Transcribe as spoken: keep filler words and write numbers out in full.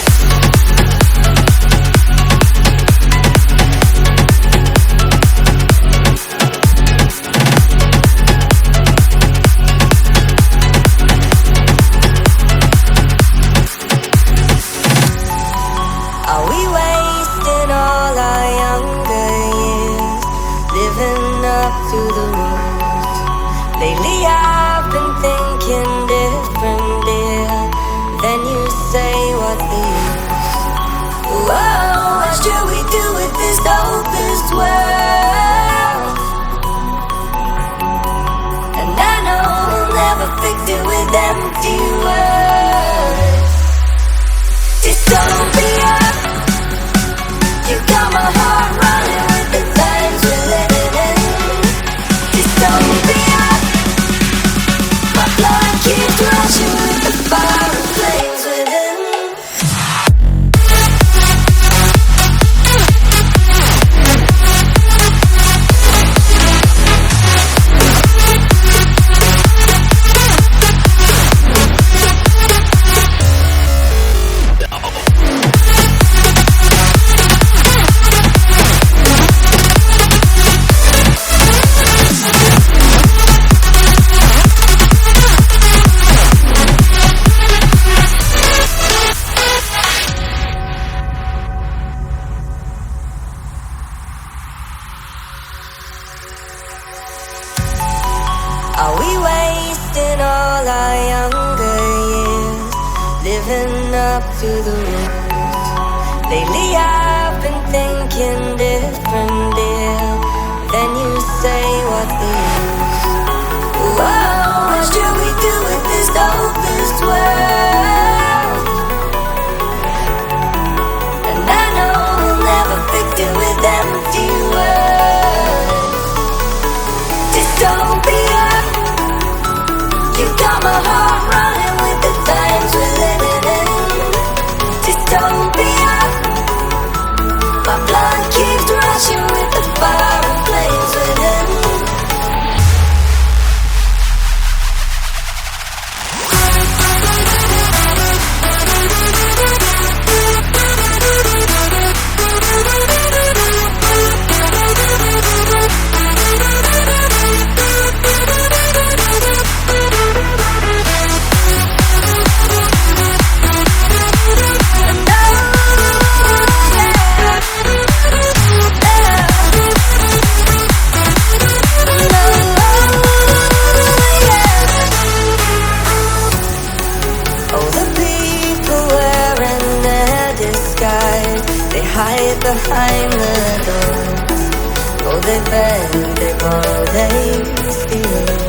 To the rules. Lately I've been thinking different, dear. Then you say what's the use? Whoa, what should we do with this hopeless world? And I know we'll never fix it with empty words. Dystopia, you got my heart running with the times we're living in. Dystopia, my blood keeps rushing with the fire and flames within. Are we wasting all our younger years, living up to the rules? Lately I've been thinking different, dear. Then you say what's the use? Whoa, what should we do with this hopeless world? And I know we'll never fix it with empty words. Dystopia, you got my heart running with the times we're living in. Dystopia, my blood keeps rushing with the fire and flames within. They hide behind the doors. Oh, they beg, they borrow, they steal.